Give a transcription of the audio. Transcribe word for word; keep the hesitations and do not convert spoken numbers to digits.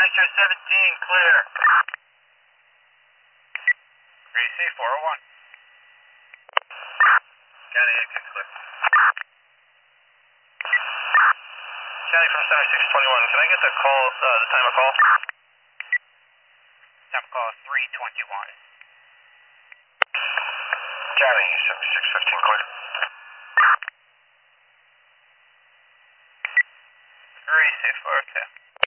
Star seventeen, clear. Receive four oh one. County exit clear. County from Center six twenty-one, can I get the call, uh, the time of call? Time of call is three twenty-one. County seventy-six fifteen, clear. Receive four, okay.